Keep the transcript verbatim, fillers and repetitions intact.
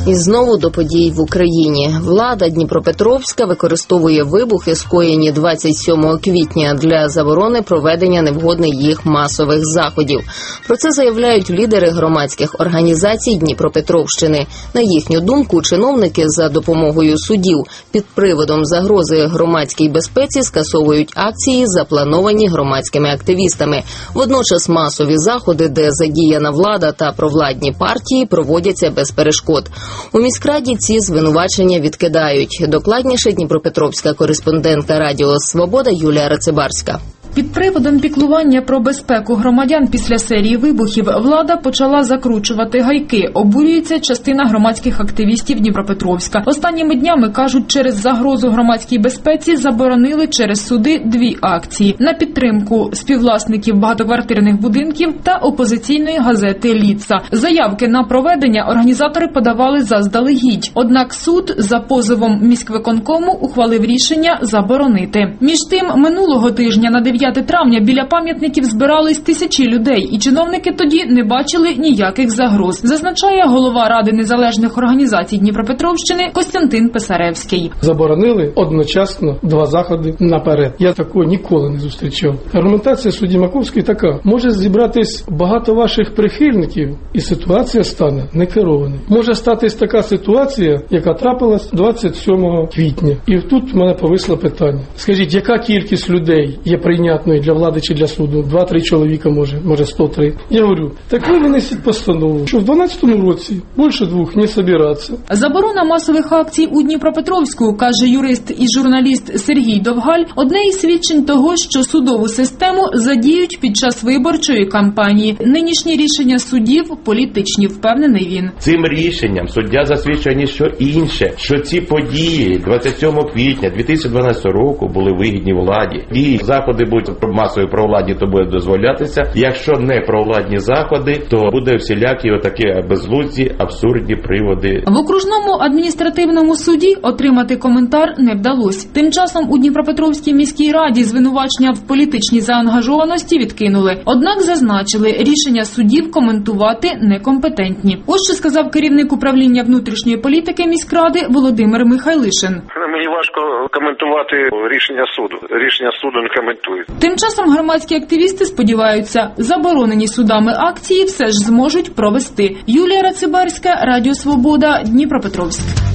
І знову до подій в Україні. Влада Дніпропетровська використовує вибухи, скоєні двадцять сьомого квітня, для заборони проведення невгодних їх масових заходів. Про це заявляють лідери громадських організацій Дніпропетровщини. На їхню думку, чиновники за допомогою судів під приводом загрози громадській безпеці скасовують акції, заплановані громадськими активістами. Водночас масові заходи, де задіяна влада та провладні партії, проводяться без перешкод. У міськраді ці звинувачення відкидають. Докладніше дніпропетровська кореспондентка Радіо Свобода Юлія Рацибарська. Під приводом піклування про безпеку громадян після серії вибухів влада почала закручувати гайки. Обурюється частина громадських активістів Дніпропетровська. Останніми днями, кажуть, через загрозу громадській безпеці заборонили через суди дві акції на підтримку співвласників багатоквартирних будинків та опозиційної газети «Ліца». Заявки на проведення організатори подавали заздалегідь. Однак суд за позовом міськвиконкому ухвалив рішення заборонити. Між тим, минулого тижня на дев'яте травня біля пам'ятників збирались тисячі людей, і чиновники тоді не бачили ніяких загроз, зазначає голова Ради незалежних організацій Дніпропетровщини Костянтин Писаревський. Заборонили одночасно два заходи наперед. Я такого ніколи не зустрічав. Аргументація судді Маковської така: може зібратись багато ваших прихильників, і ситуація стане некерованою. Може статись така ситуація, яка трапилась двадцять сьомого квітня. І тут в мене повисло питання. Скажіть, яка кількість людей є прийнятною для влади чи для суду? Два-три чоловіка, може, може сто три. Я говорю, так ви винесіть постанову, що в дванадцятому році більше двох не збиратися. Заборона масових акцій у Дніпропетровську, каже юрист і журналіст Сергій Довгаль, одне із свідчень того, що судову систему задіють під час виборчої кампанії. Нинішні рішення судів політичні, впевнений він. Цим рішенням суддя засвідчує ніщо інше, що ці події двадцять сьомого квітня дві тисячі дванадцятого року були вигідні владі. І заходи будуть масові провладні, то буде дозволятися. Якщо не провладні заходи, то буде всілякі отакі безглузді, абсурдні приводи. В окружному адміністративному суді отримати коментар не вдалося. Тим часом у Дніпропетровській міській раді звинувачення в політичній заангажованості відкинули. Однак зазначили, рішення судів коментувати некомпетентні. Ось що сказав керівник управління внутрішньої політики міськради Володимир Михайлишин. Мені важко коментувати рішення суду. Рішення суду не коментують. Тим часом громадські активісти сподіваються, заборонені судами акції все ж зможуть провести. Юлія Рацибарська, Радіо Свобода, Дніпропетровськ.